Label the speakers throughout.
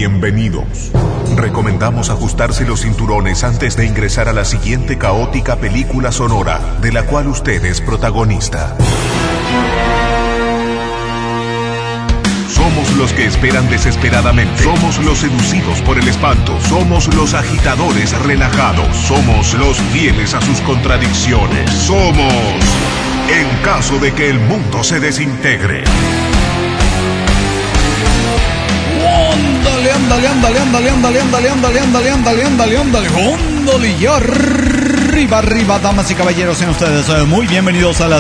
Speaker 1: bienvenidos. Recomendamos ajustarse los cinturones antes de ingresar a la siguiente caótica película sonora, de la cual usted es protagonista. Somos los que esperan desesperadamente. Somos los seducidos por el espanto. Somos los agitadores relajados. Somos los fieles a sus contradicciones. Somos en caso de que el mundo se desintegre.
Speaker 2: Ándale, y arriba, damas y caballeros, sean ustedes muy bienvenidos a la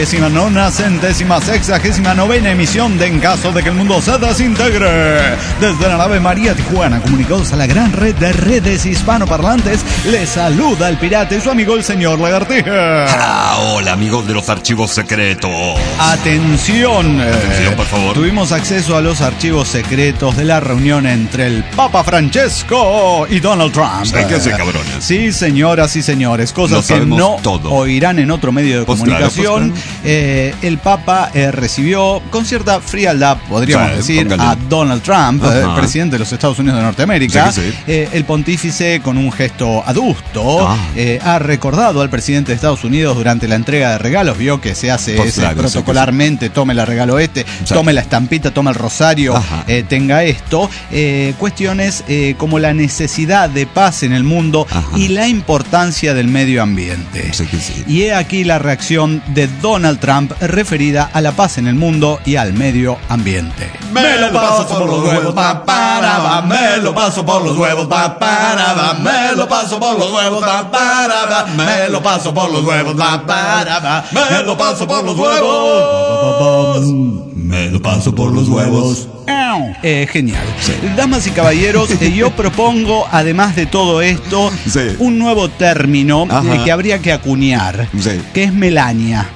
Speaker 2: 39.969ª emisión de En caso de que el mundo se desintegre. Desde la nave María Tijuana, comunicados a la gran red de redes hispanoparlantes, les saluda el pirata y su amigo el señor Lagartija.
Speaker 3: Hola, amigos de los archivos secretos.
Speaker 2: Atención,
Speaker 3: por favor.
Speaker 2: Tuvimos acceso a los archivos secretos de la reunión entre el Papa Francesco y Donald Trump.
Speaker 3: Hay que hacer cabrones.
Speaker 2: Sí, señoras y señores, cosas que no
Speaker 3: todo.
Speaker 2: Oirán en otro medio de comunicación.
Speaker 3: Claro.
Speaker 2: El Papa recibió con cierta frialdad, podríamos decir,
Speaker 3: póngale,
Speaker 2: a Donald Trump, presidente de los Estados Unidos de Norteamérica.
Speaker 3: Sí.
Speaker 2: El pontífice, con un gesto adusto, ha recordado al presidente de Estados Unidos durante la entrega de regalos. Vio que se hace protocolarmente, tome el regalo tome la estampita, tome el rosario, tenga esto. Cuestiones como la necesidad de paz en el mundo y la importancia del medio ambiente. Y he aquí la reacción de Donald Trump referida a la paz en el mundo y al medio ambiente.
Speaker 4: Me lo paso por los huevos, paparaba. Me lo paso por los huevos, paparaba. Me lo paso por los huevos, paparaba. Me lo paso por los huevos, paparaba. Me lo paso por los huevos. Me lo paso por los huevos.
Speaker 2: Genial. Damas y caballeros, yo propongo, además de todo esto, un nuevo término que habría que acuñar, que es Melania.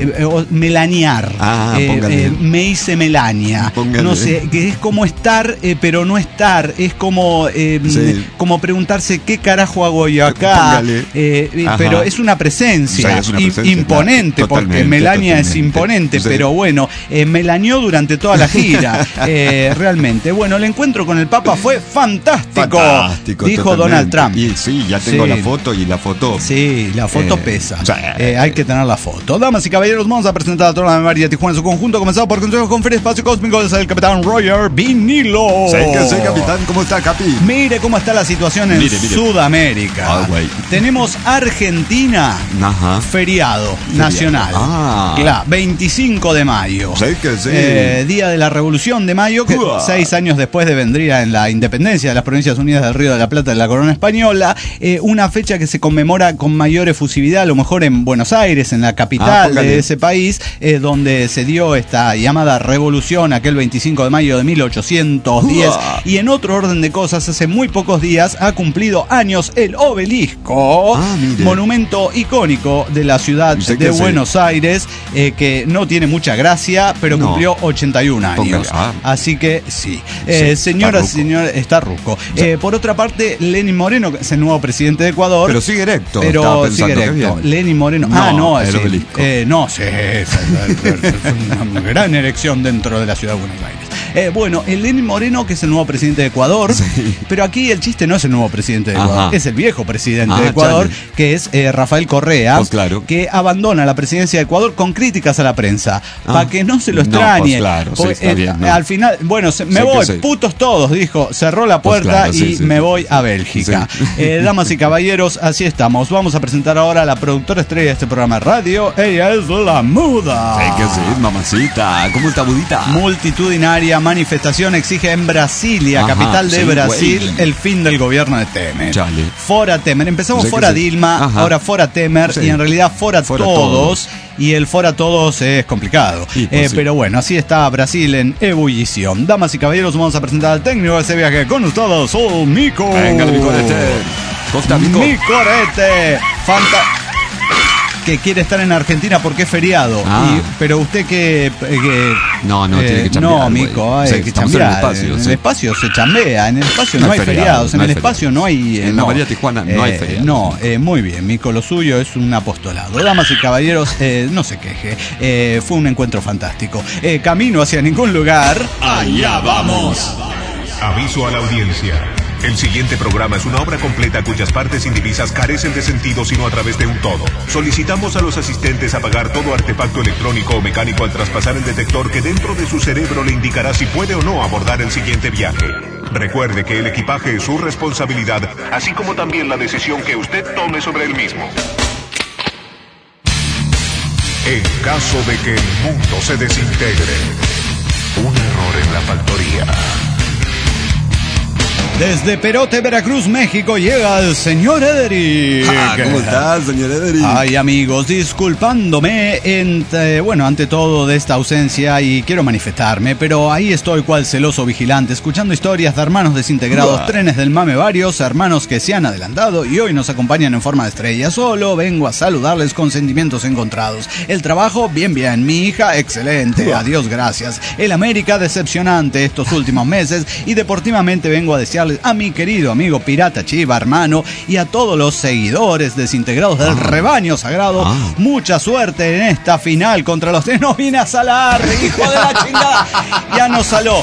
Speaker 2: Melanear. Me hice Melania.
Speaker 3: Póngale.
Speaker 2: No sé, que es como estar, pero no estar. Es como, como preguntarse qué carajo hago yo acá. Pero es una presencia, imponente, claro, porque Melania es imponente, pero bueno, melaneó durante toda la gira. Realmente, bueno, el encuentro con el Papa fue fantástico, dijo totalmente. Donald Trump.
Speaker 3: Y sí, ya tengo la foto y la foto.
Speaker 2: Sí, la foto pesa. Hay que tener la foto. Damas y caballeros, vamos a presentar a toda la María Tijuana en su conjunto, comenzado por Consejo de Conferencia Espacio Cósmico del capitán Roger Vinilo.
Speaker 3: Sí, capitán, ¿cómo está, Capi?
Speaker 2: Mire cómo está la situación en Sudamérica. Tenemos Argentina, feriado nacional. Claro, 25 de mayo. Día de la Revolución de Mayo, que 6 años después de vendría en la independencia de las Provincias Unidas del Río de la Plata de la Corona Española, una fecha que se conmemora con mayor efusividad, a lo mejor en Buenos Aires, en la capital de ese país, donde se dio esta llamada revolución aquel 25 de mayo de 1810. Y en otro orden de cosas, hace muy pocos días ha cumplido años el Obelisco, monumento icónico de la ciudad de Buenos Aires, que no tiene mucha gracia, pero cumplió 81 años. Así que sí. Señoras y señores, está ruco. Por otra parte, Lenín Moreno, que es el nuevo presidente de Ecuador.
Speaker 3: Pero sigue erecto.
Speaker 2: Lenín Moreno. Es una gran erección dentro de la ciudad de Buenos Aires. Bueno, el Lenín Moreno, que es el nuevo presidente de Ecuador. Pero aquí el chiste no es el nuevo presidente de Ecuador, es el viejo presidente de Ecuador, que es Rafael Correa, que abandona la presidencia de Ecuador con críticas a la prensa, para que no se lo extrañe. Al final, bueno, me voy, putos todos, dijo, cerró la puerta me voy a Bélgica. Damas y caballeros, así estamos. Vamos a presentar ahora a la productora estrella de este programa de radio. Ella es la Muda.
Speaker 3: Mamacita. ¿Cómo está, Mudita?
Speaker 2: Multitudinaria manifestación exige en Brasilia, capital de Brasil, el fin del gobierno de Temer. Fora Temer. Empezamos fora Dilma, ahora fora Temer, y en realidad fora todos. Y el fora todos es complicado. Pero bueno, así está Brasil en ebullición. Damas y caballeros, vamos a presentar al técnico de ese viaje con ustedes, Mico.
Speaker 3: Venga, Micorete.
Speaker 2: Micorete. Que quiere estar en Argentina porque es feriado. Pero usted que
Speaker 3: no, tiene que chambear.
Speaker 2: No, Mico, hay que chambear. En el espacio se chambea. En el espacio no hay feriados. En el espacio no hay.
Speaker 3: En la María Tijuana no hay feriados.
Speaker 2: Muy bien, Mico, lo suyo es un apostolado. Damas y caballeros, no se queje. Fue un encuentro fantástico. Camino hacia ningún lugar.
Speaker 4: Allá vamos.
Speaker 1: Aviso a la audiencia. El siguiente programa es una obra completa cuyas partes indivisas carecen de sentido sino a través de un todo. Solicitamos a los asistentes apagar todo artefacto electrónico o mecánico al traspasar el detector que dentro de su cerebro le indicará si puede o no abordar el siguiente viaje. Recuerde que el equipaje es su responsabilidad, así como también la decisión que usted tome sobre el mismo. En caso de que el mundo se desintegre, un error en la factoría.
Speaker 2: Desde Perote, Veracruz, México, llega el señor Ederic.
Speaker 3: ¿Cómo estás, señor Ederic?
Speaker 2: Ay, amigos, disculpándome ante todo de esta ausencia y quiero manifestarme, pero ahí estoy cual celoso vigilante, escuchando historias de hermanos desintegrados, trenes del mame varios, hermanos que se han adelantado y hoy nos acompañan en forma de estrella. Solo vengo a saludarles con sentimientos encontrados. El trabajo, bien, mi hija, excelente, adiós, gracias. El América, decepcionante estos últimos meses y deportivamente vengo a desearles a mi querido amigo Pirata Chiva, hermano, y a todos los seguidores desintegrados del rebaño sagrado, mucha suerte en esta final contra los tres. No vine a salar, hijo de la chingada. Ya no saló,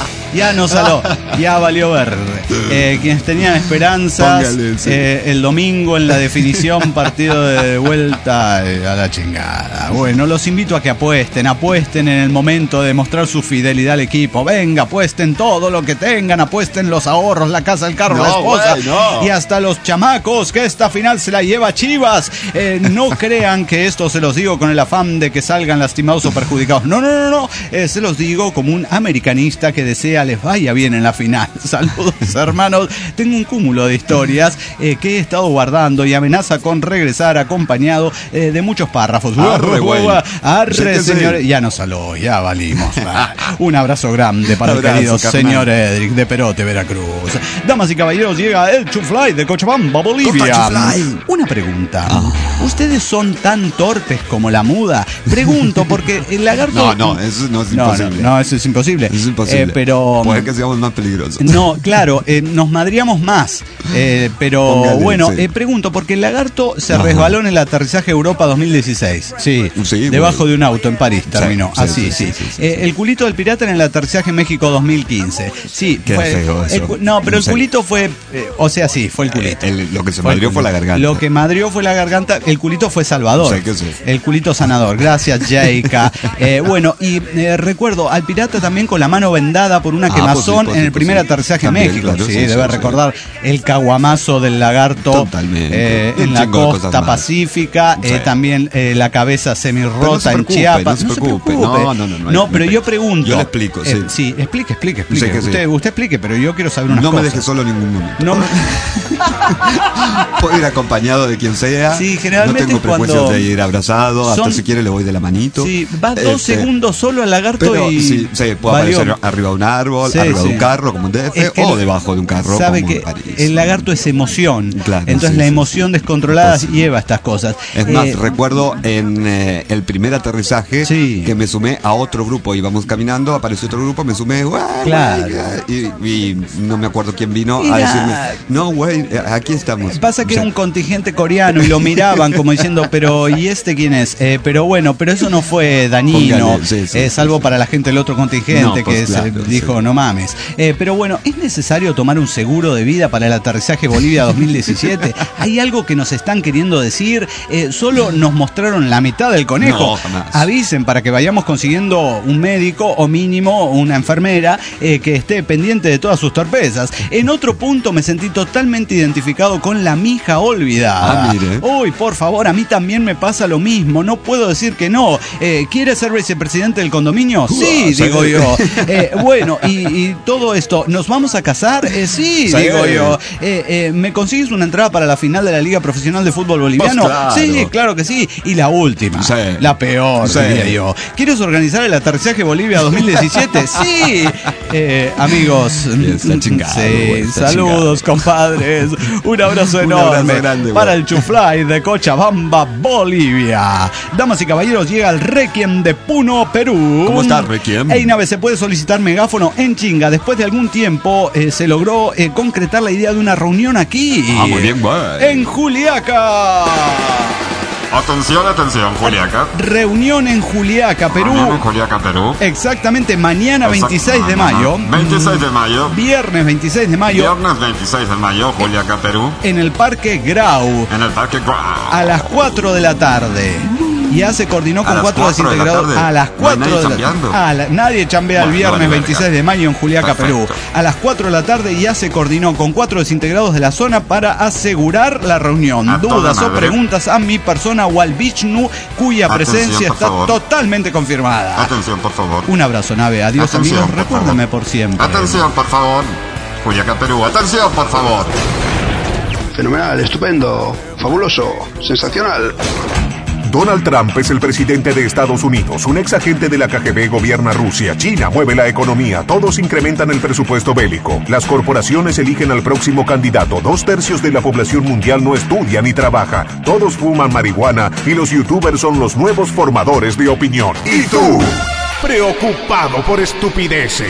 Speaker 2: ya valió verde. Quienes tenían esperanzas, el domingo en la definición, partido de vuelta a la chingada. Bueno, los invito a que apuesten en el momento de mostrar su fidelidad al equipo. Venga, apuesten todo lo que tengan, apuesten los ahorros, la casa, el carro, la esposa y hasta los chamacos, que esta final se la lleva Chivas. No crean que esto se los digo con el afán de que salgan lastimados o perjudicados. No. Se los digo como un americanista que desea les vaya bien en la final. Saludos, hermanos. Tengo un cúmulo de historias que he estado guardando y amenaza con regresar acompañado de muchos párrafos. Arre, señor. Ya nos saló, ya valimos. Un abrazo grande para el querido señor Ederic de Perote, Veracruz. Damas y caballeros, llega el Chuflay de Cochabamba, Bolivia. Una pregunta. ¿Ustedes son tan torpes como la muda? Pregunto, porque el lagarto...
Speaker 3: No, eso no es imposible.
Speaker 2: No, eso es imposible.
Speaker 3: Es imposible.
Speaker 2: Pero...
Speaker 3: puede que seamos más peligrosos.
Speaker 2: No, claro, nos madriamos más. Pero
Speaker 3: póngale,
Speaker 2: bueno, pregunto, porque el lagarto se resbaló en el aterrizaje Europa 2016. Sí, debajo de un auto en París terminó. Sí. El culito del pirata en el aterrizaje en México 2015. Sí,
Speaker 3: qué feo eso.
Speaker 2: Pero el culito fue, fue el culito.
Speaker 3: Lo que se madrió fue la garganta.
Speaker 2: Lo que madrió fue la garganta, el culito fue salvador.
Speaker 3: Sí.
Speaker 2: El culito sanador. Gracias, Jaika. Recuerdo al pirata también con la mano vendada por una quemazón en el primer aterrizaje en México. Claro, debe recordar el caguamazo del lagarto.
Speaker 3: Totalmente.
Speaker 2: En la costa pacífica. También la cabeza semirrota en Chiapas.
Speaker 3: No se preocupe.
Speaker 2: No, pero yo pregunto.
Speaker 3: Yo le explico.
Speaker 2: Sí, explique. Usted explique, pero yo quiero saber unas cosas.
Speaker 3: No me deje solo en ningún momento. Puedo ir acompañado de quien sea.
Speaker 2: Sí, generalmente
Speaker 3: no tengo prejuicios de ir abrazado. Hasta si quiere le voy de la manito.
Speaker 2: Sí, va 2 segundos solo al lagarto.
Speaker 3: Pero, sí, puede aparecer arriba de un árbol, arriba de un carro como un DF, o debajo de un carro
Speaker 2: sabe
Speaker 3: como
Speaker 2: que
Speaker 3: en París.
Speaker 2: El lagarto es emoción.
Speaker 3: Claro,
Speaker 2: entonces la emoción descontrolada lleva estas cosas.
Speaker 3: Es más, recuerdo en el primer aterrizaje que me sumé a otro grupo. Íbamos caminando, apareció otro grupo, me sumé.
Speaker 2: Claro.
Speaker 3: Y no me acuerdo quién vino a decirme, no, güey, aquí estamos.
Speaker 2: Pasa que era un contingente coreano y lo miraban como diciendo, pero ¿y este quién es? Pero eso no fue dañino, salvo para la gente del otro contingente dijo, no mames. Pero bueno, ¿es necesario tomar un seguro de vida para el aterrizaje Bolivia 2017? ¿Hay algo que nos están queriendo decir? Solo nos mostraron la mitad del conejo.
Speaker 3: No, jamás.
Speaker 2: Avisen para que vayamos consiguiendo un médico o mínimo una enfermera que esté pendiente de todas sus torpezas. En otro punto me sentí totalmente identificado con la mija olvidada.
Speaker 3: Mire.
Speaker 2: Uy, por favor, a mí también me pasa lo mismo. No puedo decir que no. ¿Quiere ser vicepresidente del condominio? Sí, digo yo. Y todo esto, ¿nos vamos a casar? Sí, digo yo. ¿Me consigues una entrada para la final de la Liga Profesional de Fútbol Boliviano?
Speaker 3: Pues claro.
Speaker 2: Sí, claro que sí. Y la última, la peor, diría yo. ¿Quieres organizar el aterrizaje Bolivia 2017? Sí. Amigos, saludos, compadres. Un abrazo enorme para el Chuflay de Cochabamba, Bolivia. Damas y caballeros, llega el Requiem de Puno, Perú.
Speaker 3: ¿Cómo está, Requiem?
Speaker 2: Ey, nave, se puede solicitar megáfono en chinga. Después de algún tiempo se logró concretar la idea de una reunión aquí.
Speaker 3: Muy bien, güey.
Speaker 2: En Juliaca.
Speaker 5: Atención, Juliaca.
Speaker 2: Reunión en Juliaca, Perú. Exactamente, mañana 26 de mayo.
Speaker 5: 26 de mayo.
Speaker 2: Viernes 26 de mayo.
Speaker 5: Viernes 26 de mayo, Juliaca, Perú.
Speaker 2: En el Parque Grau. A las 4 de la tarde. Ya se coordinó con 4 desintegrados a las 4 de la tarde. Nadie chambea el viernes 26 de mayo en Juliaca, Perú. A las 4 de la tarde ya se coordinó con 4 desintegrados de la zona para asegurar la reunión. Dudas o preguntas a mi persona o al Vishnu, cuya presencia está totalmente confirmada.
Speaker 5: Atención, por favor.
Speaker 2: Un abrazo, nave. Adiós, amigos. Recuérdenme por siempre.
Speaker 5: Atención, por favor. Juliaca, Perú. Atención, por favor.
Speaker 6: Fenomenal, estupendo, fabuloso, sensacional.
Speaker 1: Donald Trump es el presidente de Estados Unidos. Un ex agente de la KGB gobierna Rusia. China mueve la economía. Todos incrementan el presupuesto bélico. Las corporaciones eligen al próximo candidato. 2/3 de la población mundial no estudia ni trabaja. Todos fuman marihuana y los youtubers son los nuevos formadores de opinión. ¿Y tú? Preocupado por estupideces.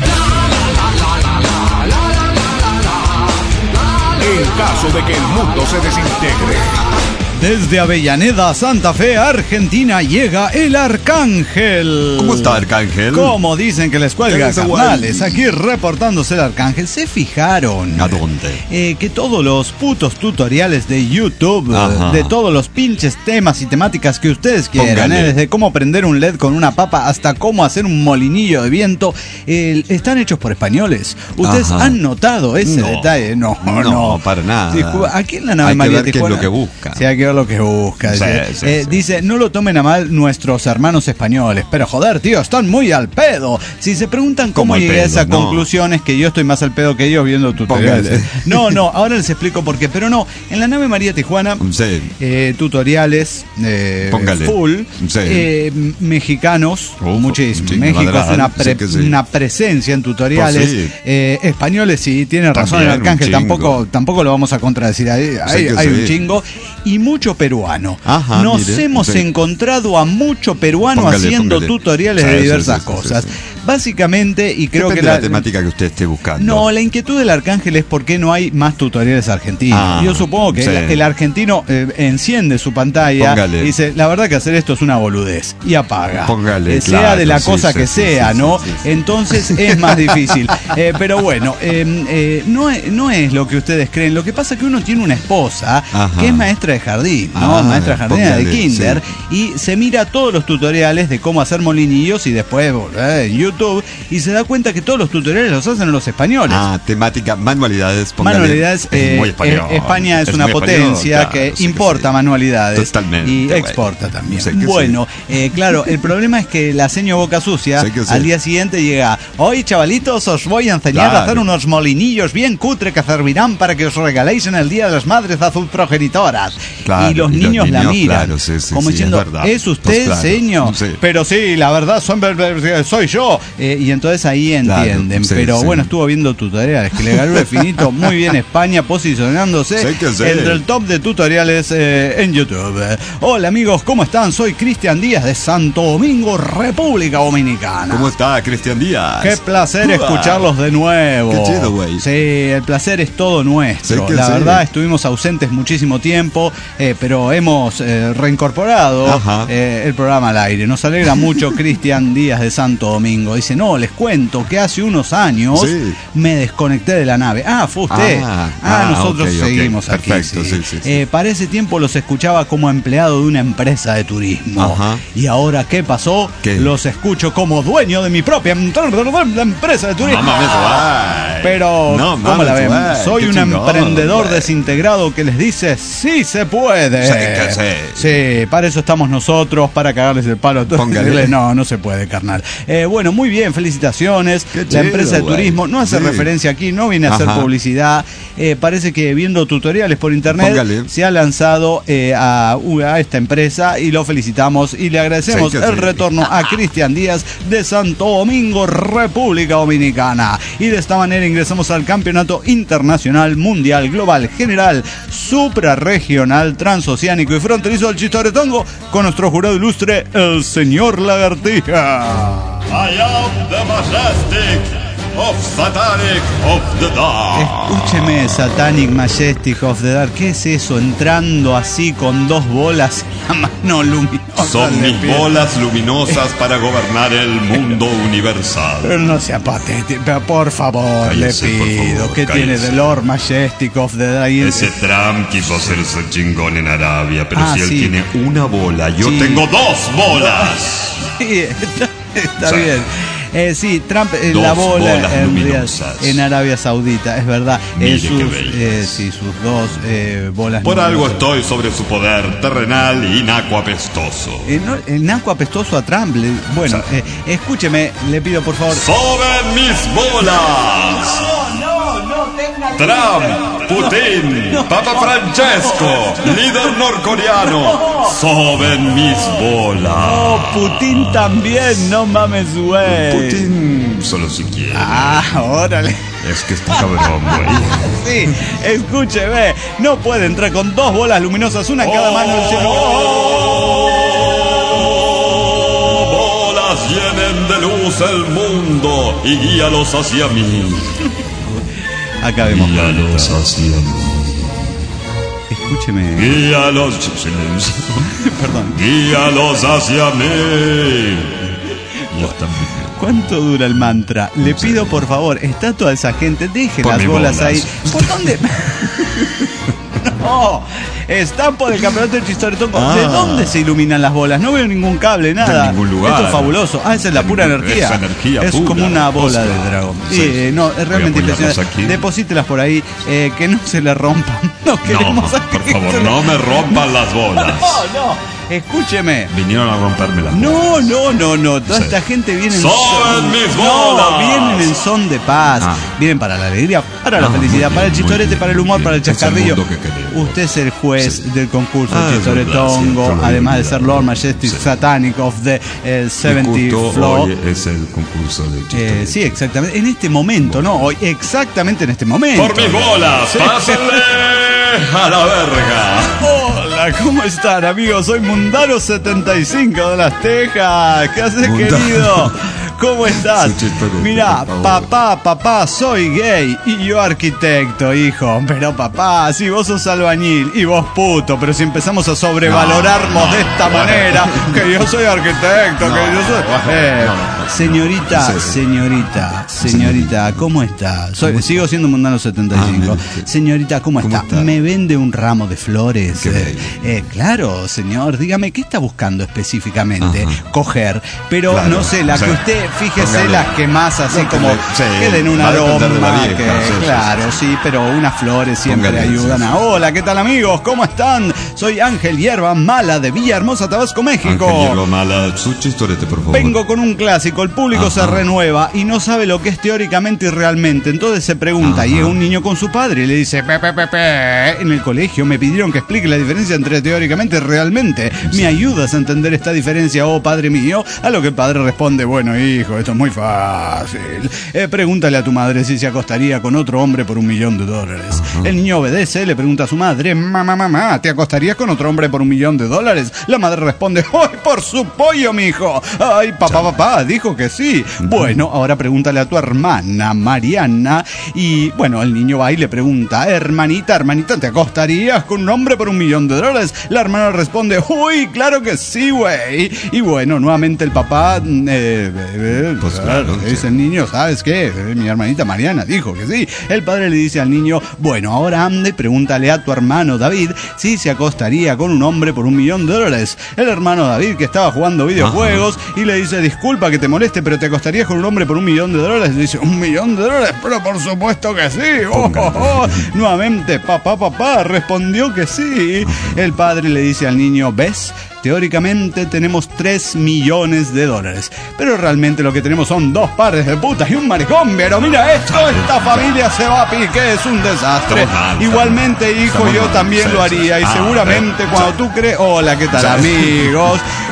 Speaker 1: En caso de que el mundo se desintegre.
Speaker 2: Desde Avellaneda, Santa Fe, Argentina, llega el Arcángel.
Speaker 3: ¿Cómo está, Arcángel?
Speaker 2: ¿Cómo dicen que les cuelga, carnales? Aquí reportándose el Arcángel. ¿Se fijaron?
Speaker 3: ¿A dónde?
Speaker 2: Que todos los putos tutoriales de YouTube, de todos los pinches temas y temáticas que ustedes quieran, desde cómo prender un LED con una papa hasta cómo hacer un molinillo de viento, están hechos por españoles. ¿Ustedes han notado ese detalle? No,
Speaker 3: para nada.
Speaker 2: Aquí en la nave María Tijuana.
Speaker 3: Hay que ver qué es lo que busca.
Speaker 2: Sí, hay que ver lo que busca. Dice, no lo tomen a mal nuestros hermanos españoles, pero joder, tío, están muy al pedo. Si se preguntan cómo llegué a esa conclusión, es que yo estoy más al pedo que ellos viendo tutoriales. No, ahora les explico por qué. Pero no, en la nave María Tijuana, tutoriales full, mexicanos, muchísimo. México es una presencia en tutoriales. Españoles, sí, tiene razón el Arcángel, tampoco lo vamos a contradecir. Hay un chingo. Y mucho peruano. Nos hemos encontrado a mucho peruano haciendo tutoriales de diversas cosas. Básicamente, y creo que
Speaker 3: la temática que usted esté buscando.
Speaker 2: No, la inquietud del Arcángel es por qué no hay más tutoriales argentinos. Yo supongo que el argentino enciende su pantalla y dice, la verdad que hacer esto es una boludez, y apaga. Sea de la cosa que sea, ¿no? Entonces es más difícil. Pero bueno, no es lo que ustedes creen. Lo que pasa es que uno tiene una esposa que es maestra de jardín, ¿no? Maestra jardinera de kinder, y se mira todos los tutoriales de cómo hacer molinillos y después YouTube, y se da cuenta que todos los tutoriales los hacen los españoles.
Speaker 3: Temática, manualidades.
Speaker 2: Manualidades, España es una potencia que importa manualidades y exporta también. Claro, el problema es que la seño boca sucia al día siguiente llega, hoy chavalitos os voy a enseñar a hacer unos molinillos bien cutre que servirán para que os regaléis en el Día de las Madres a sus progenitoras. Y los niños la miran como diciendo, ¿es usted, señor? Pero sí, la verdad soy yo. Y entonces ahí entienden. Bueno, estuvo viendo tutoriales que le ganó definito muy bien España, posicionándose entre el top de tutoriales en YouTube. Hola amigos, ¿cómo están? Soy Cristian Díaz de Santo Domingo, República Dominicana.
Speaker 3: ¿Cómo está, Cristian Díaz?
Speaker 2: Qué placer escucharlos de nuevo.
Speaker 3: Qué chido, güey.
Speaker 2: Sí, el placer es todo nuestro. La verdad, estuvimos ausentes muchísimo tiempo, pero hemos reincorporado el programa al aire. Nos alegra mucho Cristian Díaz de Santo Domingo. Dice, no, les cuento que hace unos años me desconecté de la nave. Fue usted. Nosotros seguimos aquí.
Speaker 3: Perfecto,
Speaker 2: para ese tiempo los escuchaba como empleado de una empresa de turismo. Y ahora, ¿qué pasó? Los escucho como dueño de mi propia empresa de turismo. Pero, ¿cómo la ven? Soy un emprendedor desintegrado que les dice, sí se puede. Sí, para eso estamos nosotros, para cagarles el palo a todos. No se puede, carnal. Bueno, muy bien, felicitaciones. La empresa de turismo no hace referencia aquí, no viene a hacer publicidad. Parece que viendo tutoriales por internet se ha lanzado a esta empresa y lo felicitamos y le agradecemos el retorno a Cristian Díaz de Santo Domingo, República Dominicana. Y de esta manera ingresamos al Campeonato Internacional, Mundial, Global, General, Suprarregional, Transoceánico y Fronterizo del Chistoretongo con nuestro jurado ilustre, el señor Lagartija.
Speaker 7: I am the majestic,
Speaker 4: of Satanic of the Dark.
Speaker 2: Escúcheme, Satanic Majestic of the Dark. ¿Qué es eso? Entrando así con dos bolas en la mano luminosa.
Speaker 4: Son mis bolas luminosas para gobernar el mundo universal.
Speaker 2: Pero no sea patético, por favor, cállese, le pido. Por favor, ¿qué tiene de Lord Majestic of the Dark?
Speaker 4: Ese Trump quiso hacerse chingón en Arabia, pero si él tiene una bola, yo tengo dos bolas.
Speaker 2: Sí, está bien. Sí, Trump la bola en Arabia Saudita, es verdad. Sus dos bolas.
Speaker 4: Por algo estoy sobre su poder terrenal y naco apestoso.
Speaker 2: Naco apestoso a Trump. Bueno, escúcheme, le pido por favor.
Speaker 4: ¡Soben mis bolas!
Speaker 2: No tenga
Speaker 4: Trump, Putin, Papa Francesco, líder norcoreano, soben mis bolas.
Speaker 2: Oh, Putin también, no mames, güey.
Speaker 4: Putin solo si quiere.
Speaker 2: Órale.
Speaker 4: Es que está cabrón, güey.
Speaker 2: Sí, escúcheme, no puede entrar con dos bolas luminosas, una en cada mano del cielo.
Speaker 4: Bolas llenen de luz el mundo y guíalos hacia mí.
Speaker 2: Acabemos.
Speaker 4: Guíalos hacia mí.
Speaker 2: Escúcheme.
Speaker 4: Guíalos. Silencio.
Speaker 2: Perdón.
Speaker 4: Guíalos hacia mí.
Speaker 2: ¿Cuánto dura el mantra? Le pido por favor, está toda esa gente, deje las bolas ahí. ¿Por dónde? No, están por el campeonato del Chistoretongo. ¿De dónde se iluminan las bolas? No veo ningún cable, nada.
Speaker 4: De ningún lugar.
Speaker 2: Esto es fabuloso. Esa es la pura energía.
Speaker 4: Esa energía
Speaker 2: es
Speaker 4: pura,
Speaker 2: como una bola de dragón. Sí, no, es realmente impresionante. Deposítelas por ahí, que no se le rompan. No queremos
Speaker 4: por favor, no me rompan las bolas.
Speaker 2: No. Escúcheme.
Speaker 4: Vinieron a rompérmelas.
Speaker 2: No. Toda esta gente viene en
Speaker 4: son mis bolas.
Speaker 2: No, vienen en son de paz. Vienen para la alegría, para la felicidad, para el chistorete, para el humor, para el chascarrillo. Usted es el juez del concurso Chistoretongo, además de ser Lord Majestic Satanic of the 70th Floor.
Speaker 4: Hoy es el concurso del Chistoretongo.
Speaker 2: Sí, exactamente. En este momento, ¿no? Hoy, exactamente en este momento.
Speaker 4: Por mis bolas, pásenle a la verga.
Speaker 2: Hola, ¿cómo están, amigos? Soy Mundano75 de Las Tejas. ¿Qué haces, querido? ¿Cómo estás? Mira, papá, soy gay y yo arquitecto, hijo. Pero papá, si vos sos albañil y vos puto, pero si empezamos a sobrevalorarnos de esta manera, que yo soy arquitecto, que yo soy... Señorita, ¿cómo está? Sigo siendo Mundano75. Señorita, ¿cómo está? ¿Me vende un ramo de flores? Claro, señor, dígame, ¿qué está buscando específicamente? Coger, pero claro, no sé, la que usted... Fíjese las que más así como que den un aroma, claro, sí, pero unas flores siempre ayudan a... Hola, ¿qué tal, amigos? ¿Cómo están? Soy Ángel Hierba Mala de Villahermosa, Tabasco, México.
Speaker 4: Ángel Hierba Mala, su chistorete, por favor.
Speaker 2: Vengo con un clásico, el público se renueva y no sabe lo que es teóricamente y realmente, entonces se pregunta, y es un niño con su padre y le dice, en el colegio me pidieron que explique la diferencia entre teóricamente y realmente. ¿Me ayudas a entender esta diferencia, oh padre mío? A lo que el padre responde, bueno, hijo, esto es muy fácil. Pregúntale a tu madre si se acostaría con otro hombre por $1 millón. El niño obedece, le pregunta a su madre, mamá, ¿te acostarías con otro hombre por $1 millón? La madre responde, ¡ay, por su pollo, mijo! ¡Ay, papá, dijo que sí! Bueno, ahora pregúntale a tu hermana, Mariana. Y, bueno, el niño va y le pregunta, hermanita, ¿te acostarías con un hombre por $1 millón? La hermana responde, ¡uy, claro que sí, güey! Y bueno, nuevamente el papá... pues claro, dice el niño, ¿sabes qué? Mi hermanita Mariana dijo que sí. El padre le dice al niño, bueno, ahora ande y pregúntale a tu hermano David si se acostaría con un hombre por $1 millón. El hermano David, que estaba jugando videojuegos, y le dice, disculpa que te moleste, pero ¿te acostarías con un hombre por $1 millón? Le dice, $1 millón, pero por supuesto que sí. Nuevamente, papá respondió que sí. El padre le dice al niño, ¿ves? Teóricamente tenemos $3 millones, pero realmente lo que tenemos son 2 pares de putas y un maricón. Pero mira esto, esta familia se va a pique, es un desastre. Igualmente, hijo, yo también lo haría y seguramente cuando tú crees... Hola, ¿qué tal, amigos?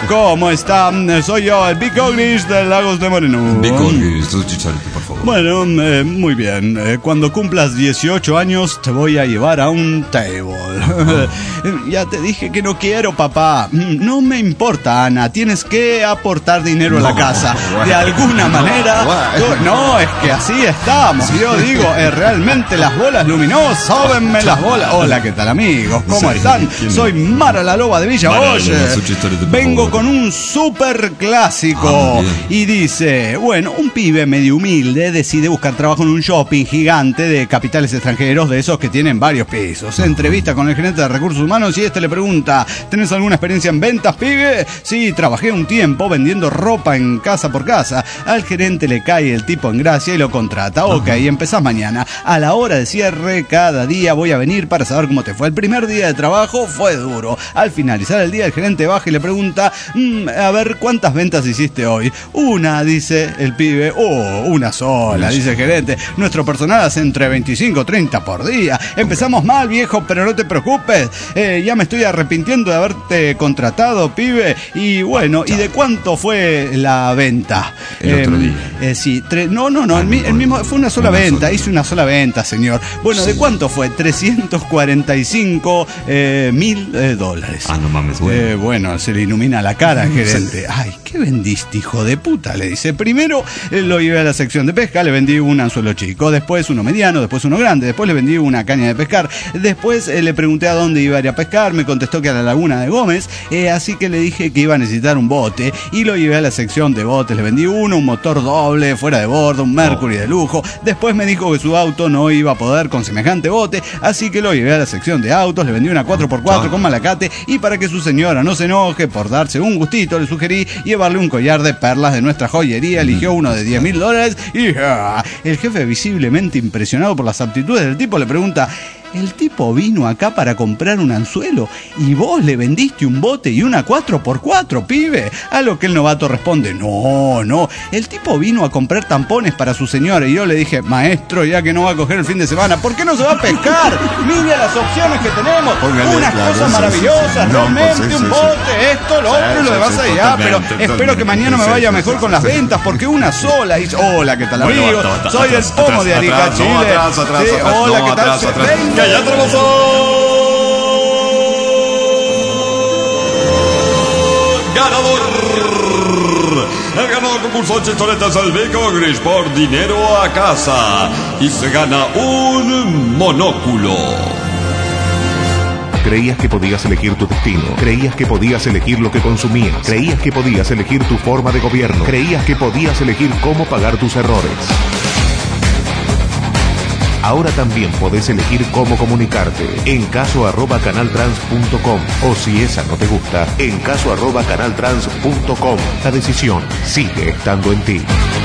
Speaker 2: ¿Cómo están? Soy yo, el Big Ogrish de Lagos de Moreno.
Speaker 3: Big Ogrish, por favor.
Speaker 2: Bueno, muy bien. Cuando cumplas 18 años te voy a llevar a un table. Ya te dije que no quiero, papá. No me importa, Ana. Tienes que aportar dinero a la casa. De alguna manera. No, es que así estamos. Yo digo, realmente las bolas luminosas. Sóbenme las bolas. Hola, ¿qué tal, amigos? ¿Cómo están? Soy Mara la Loba de Villa Boye. Vengo con un super clásico. Y dice, bueno, un pibe medio humilde decide buscar trabajo en un shopping gigante de capitales extranjeros, de esos que tienen varios pisos. Se entrevista con el gerente de recursos humanos y le pregunta, ¿tenés alguna experiencia en ventas, pibe? Sí, trabajé un tiempo vendiendo ropa en casa por casa. Al gerente le cae el tipo en gracia y lo contrata. Ok, empezás mañana. A la hora de cierre, cada día voy a venir para saber cómo te fue. El primer día de trabajo fue duro. Al finalizar el día, el gerente baja y le pregunta, a ver, ¿cuántas ventas hiciste hoy? Una, dice el pibe. Una sola, dice el gerente. Nuestro personal hace entre 25 y 30 por día. Empezamos mal, viejo, pero no te preocupes. Ya me estoy arrepintiendo de haberte contratado, pibe. Y bueno, ¿y de cuánto fue la venta?
Speaker 3: El otro día.
Speaker 2: Sí, no, el mismo, fue una sola venta. Hice una sola venta, señor. Bueno, ¿de cuánto fue? $345,000.
Speaker 3: No mames,
Speaker 2: güey. Bueno, se le ilumina la cara al gerente. Ay, ¿qué vendiste, hijo de puta? Le dice. Primero lo llevé a la sección de pesca, le vendí un anzuelo chico, después uno mediano, después uno grande, después le vendí una caña de pescar, después le pregunté a dónde iba a ir a pescar, me contestó que a la laguna de Gómez, así que le dije que iba a necesitar un bote y lo llevé a la sección de botes, le vendí un motor doble, fuera de bordo, un Mercury de lujo, después me dijo que su auto no iba a poder con semejante bote, así que lo llevé a la sección de autos, le vendí una 4x4 con malacate y para que su señora no se enoje por darse un gustito, le sugerí llevarle un collar de perlas de nuestra joyería, eligió uno de $10,000 y el jefe, visiblemente impresionado por las aptitudes del tipo, le pregunta, ¿el tipo vino acá para comprar un anzuelo y vos le vendiste un bote y una 4x4, pibe? A lo que el novato responde, no, el tipo vino a comprar tampones para su señora. Y yo le dije, maestro, ya que no va a coger el fin de semana, ¿por qué no se va a pescar? Mire las opciones que tenemos, unas cosas maravillosas, realmente un bote, esto, lo otro y lo demás allá, pero espero que mañana me vaya mejor con las ventas, porque una sola. Y hola, ¿qué tal, amigos? Soy el Pomo de Arica, Chile. Hola, ¿qué tal?
Speaker 4: ¡Que ya tenemos ganador! El ganador del concurso de chistoretas al Big Ogrish por dinero a casa y se gana un monóculo.
Speaker 1: Creías que podías elegir tu destino, creías que podías elegir lo que consumías, creías que podías elegir tu forma de gobierno, creías que podías elegir cómo pagar tus errores. Ahora también podés elegir cómo comunicarte. encaso@canaltrans.com o si esa no te gusta, encaso@canaltrans.com. La decisión sigue estando en ti.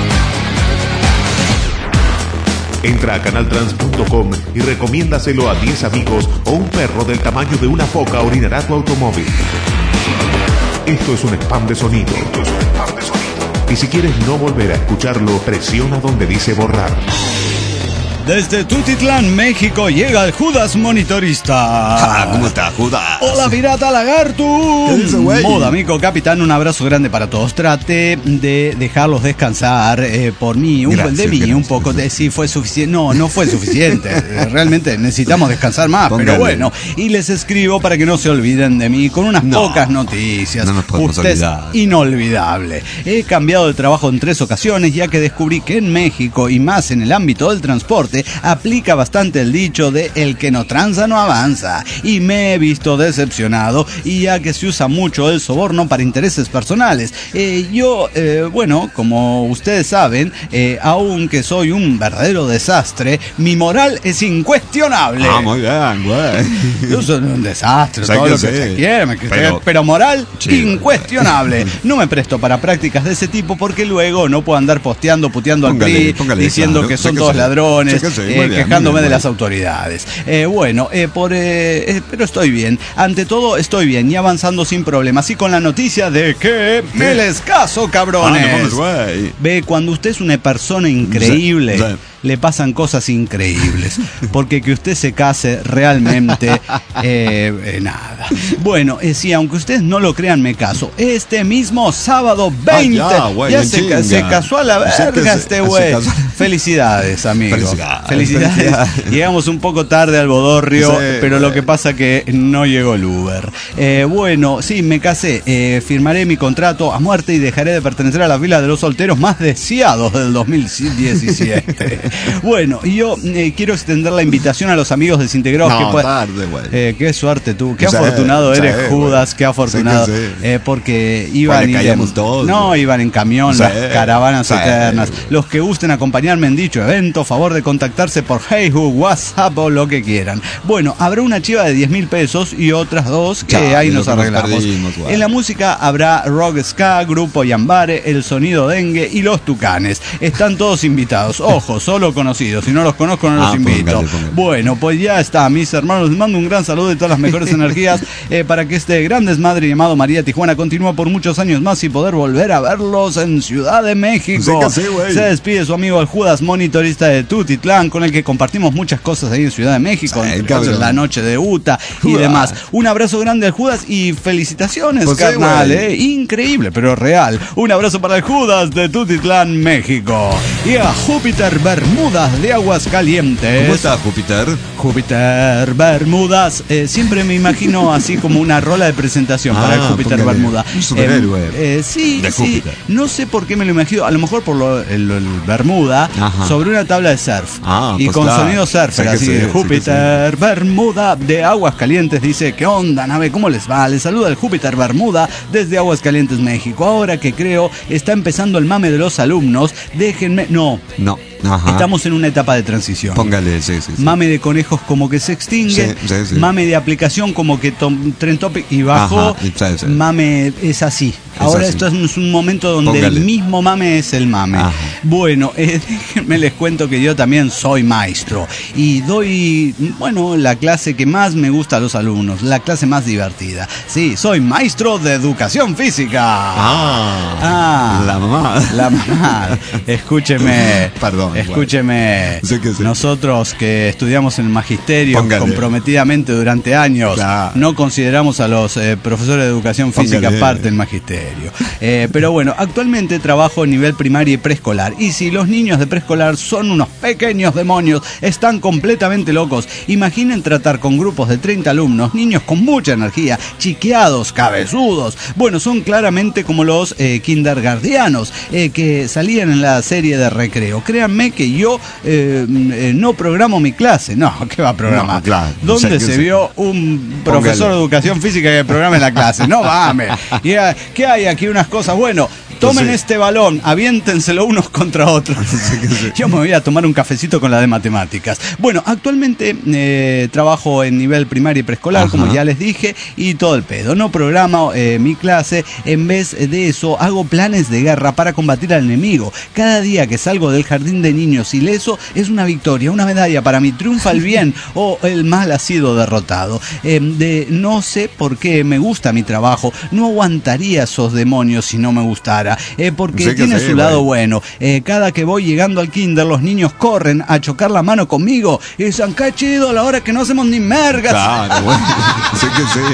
Speaker 1: Entra a canaltrans.com y recomiéndaselo a 10 amigos o un perro del tamaño de una foca orinará tu automóvil. Esto es un spam de sonido. Y si quieres no volver a escucharlo, presiona donde dice borrar.
Speaker 2: Desde Tutitlán, México, llega el Judas Monitorista.
Speaker 3: ¿Cómo está, Judas?
Speaker 2: Hola, pirata lagarto.
Speaker 3: ¿Qué dice, güey?
Speaker 2: Moda, amigo capitán, un abrazo grande para todos. Trate de dejarlos descansar por mí. Un poco. Sí, fue suficiente. No fue suficiente. Realmente necesitamos descansar más, pero bueno. Y les escribo para que no se olviden de mí con unas pocas noticias.
Speaker 3: No nos podemos olvidar.
Speaker 2: Es inolvidable. He cambiado de trabajo en 3 ocasiones, ya que descubrí que en México, y más en el ámbito del transporte, aplica bastante el dicho de el que no tranza no avanza, y me he visto decepcionado, y ya que se usa mucho el soborno para intereses personales, bueno, como ustedes saben, aunque soy un verdadero desastre, mi moral es incuestionable.
Speaker 3: Muy bien, güey.
Speaker 2: Yo soy un desastre, todo lo que se quiere, pero moral incuestionable. No me presto para prácticas de ese tipo porque luego no puedo andar puteando al PRI, diciendo que son todos ladrones, quejándome de las autoridades. Pero estoy bien. Ante todo, estoy bien y avanzando sin problemas. Y con la noticia de que me les caso, cabrones. Ve, cuando usted es una persona increíble, le pasan cosas increíbles. Porque que usted se case realmente, nada. Bueno, sí, aunque ustedes no lo crean, me caso. Este mismo sábado 20. Ya se casó a la verga este güey. Felicidades, amigo. Felicidades. Llegamos un poco tarde al bodorrio, pero lo que pasa que no llegó el Uber. Bueno, sí, me casé. Firmaré mi contrato a muerte y dejaré de pertenecer a la fila de los solteros más deseados del 2017. Bueno, y yo quiero extender la invitación a los amigos desintegrados. Qué suerte tú, qué afortunado eres, Judas, qué afortunado. Porque iban iban en camión, las caravanas eternas. Los que gusten acompañarme en dicho evento, favor de contactarse por Facebook, WhatsApp o lo que quieran. Bueno, habrá una chiva de 10.000 pesos y otras dos que ahí nos arreglamos. En la música habrá rock ska, grupo Yambare, el sonido dengue y los tucanes. Están todos invitados. Ojo, solo conocidos. Si no los conozco, no los invito. Póngale. Bueno, pues ya está, mis hermanos. Les mando un gran saludo y todas las mejores energías para que este gran desmadre llamado María Tijuana continúe por muchos años más y poder volver a verlos en Ciudad de México. Se despide su amigo el Judas, monitorista de Tutitlán, con el que compartimos muchas cosas ahí en Ciudad de México, la noche de Uta y demás. Un abrazo grande al Judas y felicitaciones, pues carnal, increíble, pero real. Un abrazo para el Judas de Tutitlán, México. Y a Júpiter Bermudas de Aguascalientes.
Speaker 3: ¿Cómo está Júpiter?
Speaker 2: Júpiter Bermudas. Siempre me imagino así como una rola de presentación para el Júpiter Bermuda.
Speaker 3: Un superhéroe.
Speaker 2: Sí. No sé por qué me lo imagino. A lo mejor por el Bermuda. Ajá. Sobre una tabla de surf. Y pues con sonido surfer. Así que Júpiter Bermuda de Aguascalientes dice: ¿qué onda, nave? ¿Cómo les va? Les saluda el Júpiter Bermuda desde Aguascalientes, México. Ahora que creo está empezando el mame de los alumnos, déjenme... No. Ajá. Estamos en una etapa de transición.
Speaker 3: Póngale, sí.
Speaker 2: Mame de conejos como que se extingue. Sí. Mame de aplicación como que Trend Topic y bajo. Sí. Mame es así. Ahora esto es un momento donde el mismo mame es el mame. Ajá. Bueno, déjenme les cuento que yo también soy maestro y doy, la clase que más me gusta a los alumnos, la clase más divertida. Sí, soy maestro de educación física.
Speaker 3: La mamá.
Speaker 2: Escúcheme.
Speaker 3: Perdón.
Speaker 2: Escúcheme.
Speaker 3: Sí.
Speaker 2: Nosotros que estudiamos en el magisterio comprometidamente durante años, no consideramos a los profesores de educación física parte del magisterio. Pero bueno, actualmente trabajo en nivel primaria y preescolar. Y si los niños de preescolar son unos pequeños demonios, están completamente locos. Imaginen tratar con grupos de 30 alumnos, niños con mucha energía, chiqueados, cabezudos. Bueno, son claramente como los kindergardianos que salían en la serie de Recreo. Créanme que yo no programo mi clase. No, ¿qué va a programar? ¿Dónde se vio un profesor de educación física que programe la clase? No mames. ¿Qué hay aquí? Unas cosas. Bueno, tomen este balón, aviéntenselo unos contra otros. Yo me voy a tomar un cafecito con la de matemáticas. Bueno, actualmente trabajo en nivel primaria y preescolar, como ya les dije, y todo el pedo. No programo mi clase. En vez de eso, hago planes de guerra para combatir al enemigo. Cada día que salgo del jardín de niños ileso es una victoria, una medalla para mí. Triunfa el bien o el mal ha sido derrotado. No sé por qué me gusta mi trabajo. No aguantaría esos demonios si no me gustara. Porque tiene su lado bueno. Cada que voy llegando al kinder, los niños corren a chocar la mano conmigo y dicen: qué chido, la hora que no hacemos ni mergas.
Speaker 3: Claro, bueno. Sí.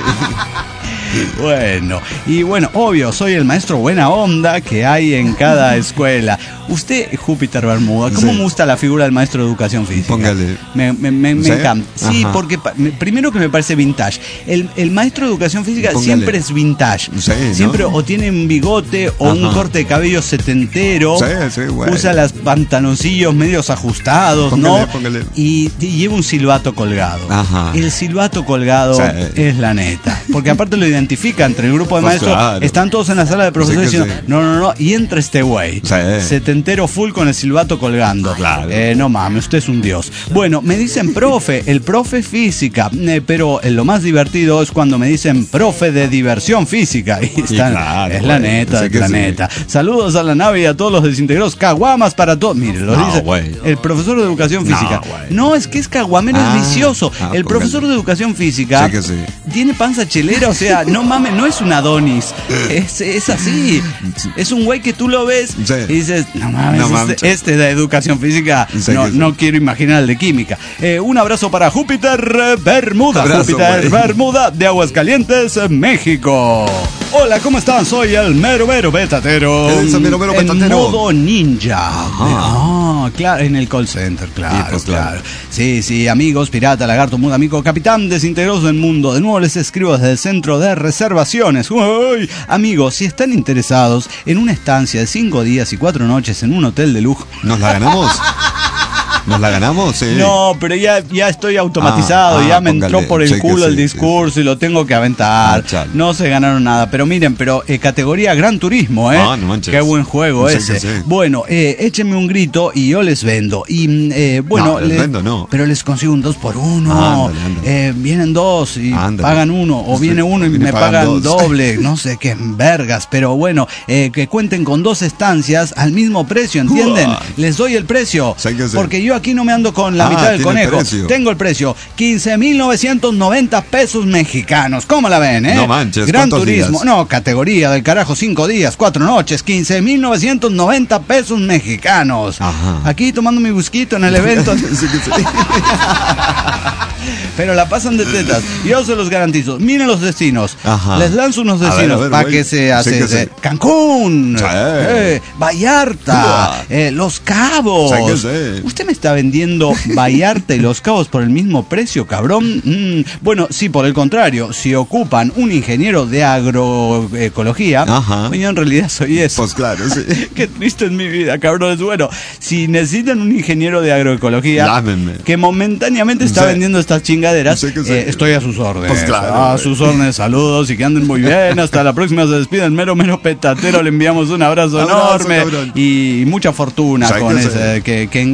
Speaker 2: Bueno, obvio, soy el maestro buena onda que hay en cada escuela. Usted, Júpiter Bermuda, ¿cómo me gusta la figura del maestro de educación física?
Speaker 3: Póngale.
Speaker 2: Me encanta. Sí, porque primero que me parece vintage. El maestro de educación física siempre es vintage. Siempre o tiene un bigote o un corte de cabello setentero. Usa los pantaloncillos medios ajustados,
Speaker 3: póngale.
Speaker 2: Y lleva un silbato colgado. El silbato colgado es la neta. Porque aparte lo identifica entre el grupo de maestros. Están todos en la sala de profesores diciendo: no, y entra este güey. Setentero full con el silbato colgando. No mames, usted es un dios. Bueno, me dicen profe, el profe física, pero lo más divertido es cuando me dicen profe de diversión física. Y es la neta. Saludos a la nave y a todos los desintegrados. Caguamas para todos. Mire, lo dice el profesor de educación física. No, es que es caguamero, es vicioso. El profesor de educación física tiene panza chelera, o sea, No mames, no es un Adonis. Es así. Es un güey que tú lo ves y dices, no mames, este de educación física. No quiero imaginar el de química. Un abrazo para Júpiter Bermuda. Júpiter Bermuda de Aguascalientes, México. Hola, ¿cómo están? Soy el mero betatero. En modo ninja. Claro, en el call center, claro. Sí, amigos, pirata, lagarto, mudo, amigo, capitán, desintegroso del mundo. De nuevo les escribo desde el centro de reservaciones. Uy, amigos, si están interesados en una estancia de 5 días y 4 noches en un hotel de lujo.
Speaker 3: ¿Nos la ganamos? ¿Nos la ganamos? Sí.
Speaker 2: No, pero ya estoy automatizado, ya me entró por el culo el discurso y lo tengo que aventar. No se ganaron nada, pero miren, categoría Gran Turismo,
Speaker 3: no manches.
Speaker 2: Qué buen juego ese. Bueno, échenme un grito y yo les vendo. Y bueno,
Speaker 3: les vendo, no.
Speaker 2: Pero les consigo un 2x1. Ándale. Vienen 2 y pagan 1, o viene 1 y me pagan doble. No sé qué vergas, pero bueno, que cuenten con 2 estancias al mismo precio, ¿entienden? Les doy el precio, porque yo aquí no me ando con la mitad del conejo. Tengo el precio, 15,990 pesos mexicanos. ¿Cómo la ven,
Speaker 3: No manches.
Speaker 2: Gran Turismo. Días? No, categoría del carajo, 5 días, 4 noches, 15,990 pesos mexicanos. Ajá. Aquí tomando mi busquito en el evento. Pero la pasan de tetas. Yo se los garantizo. Miren los destinos. Ajá. Les lanzo unos destinos para que se hace. Cancún, Vallarta, Los Cabos. ¿Usted me está vendiendo Vallarta y Los Cabos por el mismo precio, cabrón? Bueno, sí, por el contrario. Si ocupan un ingeniero de agroecología, yo en realidad soy eso.
Speaker 3: Pues claro, sí.
Speaker 2: Qué triste es mi vida, cabrón. Bueno, si necesitan un ingeniero de agroecología, lámenme, que momentáneamente está vendiendo estas chingaderas, estoy a sus órdenes.
Speaker 3: Pues claro,
Speaker 2: a sus órdenes, saludos y que anden muy bien. Hasta la próxima, se despide el mero petatero. Le enviamos un abrazo enorme, cabrón, y mucha fortuna con ese,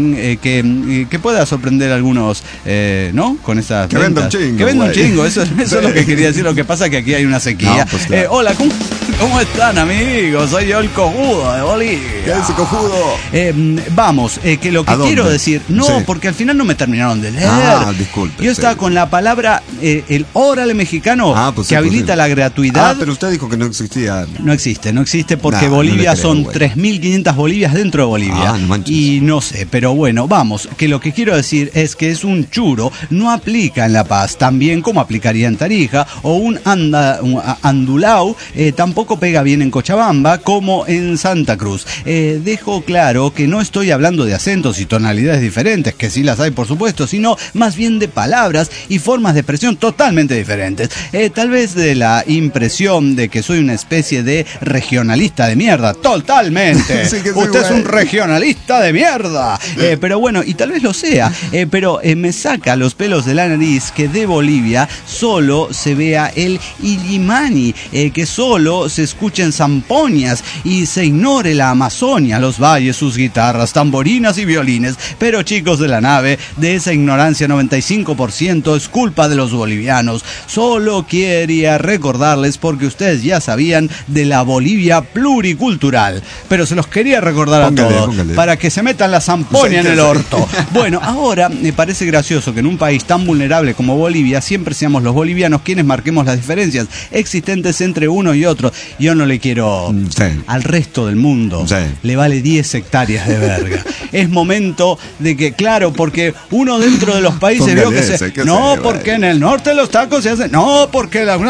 Speaker 2: que pueda sorprender a algunos, ¿no? Con esas
Speaker 3: que venda un chingo.
Speaker 2: Que venda un chingo, eso es lo que quería decir. Lo que pasa es que aquí hay una sequía.
Speaker 3: No, pues claro.
Speaker 2: Hola, ¿cómo están, amigos? Soy yo, el cojudo de Bolivia.
Speaker 3: ¿Qué es ese cojudo?
Speaker 2: Vamos, que lo que quiero decir, porque al final no me terminaron de leer.
Speaker 3: Disculpe.
Speaker 2: Yo estaba con la palabra, el órale mexicano, que habilita la gratuidad.
Speaker 3: Pero usted dijo que no existía.
Speaker 2: No existe porque Bolivia son 3.500 Bolivias dentro de Bolivia. Y no sé, pero bueno, vamos, que lo que quiero decir es que es un churo, no aplica en La Paz, también como aplicaría en Tarija, o un andulao, tampoco pega bien en Cochabamba como en Santa Cruz. Dejo claro que no estoy hablando de acentos y tonalidades diferentes, que sí las hay por supuesto, sino más bien de palabras y formas de expresión totalmente diferentes. Tal vez de la impresión de que soy una especie de regionalista de mierda, totalmente. Usted es un regionalista de mierda. Pero bueno, y tal vez lo sea, pero me saca los pelos de la nariz que de Bolivia solo se vea el Illimani, que solo se escuchen zampoñas y se ignore la Amazonia, los valles, sus guitarras, tamborinas y violines. Pero chicos de la nave, de esa ignorancia 95% es culpa de los bolivianos. Solo quería recordarles, porque ustedes ya sabían, de la Bolivia pluricultural, pero se los quería recordar a todos, para que se metan la zampoña en el orto. Bueno, ahora me parece gracioso que en un país tan vulnerable como Bolivia siempre seamos los bolivianos quienes marquemos las diferencias existentes entre uno y otro. Yo no le quiero al resto del mundo, le vale 10 hectáreas de verga. Es momento de que, claro, porque uno dentro de los países vio que porque en el norte los tacos se hacen, porque la